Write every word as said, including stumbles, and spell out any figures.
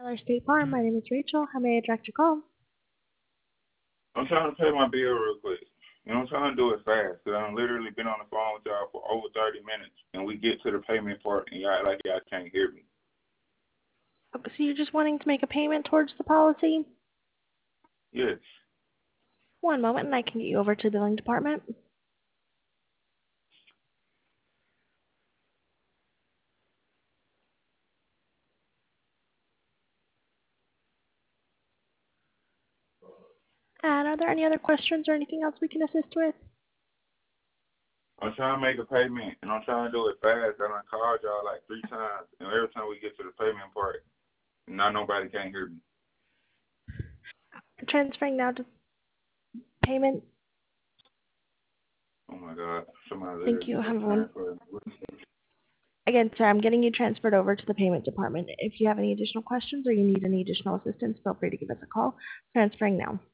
Tyler State Farm. My name is Rachel. How may I direct your call? I'm trying to pay my bill real quick. You know, I'm trying to do it fast because I've literally been on the phone with y'all for over thirty minutes, and we get to the payment part, and y'all act like y'all can't hear me. Okay, so you're just wanting to make a payment towards the policy? Yes. One moment, and I can get you over to the billing department. And are there any other questions or anything else we can assist with? I'm trying to make a payment, and I'm trying to do it fast. And I called y'all like three times, and every time we get to the payment part, now nobody can hear me. Transferring now to payment. Oh my God, somebody Thank literally you. Have just one. transferred. Again, sir, I'm getting you transferred over to the payment department. If you have any additional questions or you need any additional assistance, feel free to give us a call. Transferring now.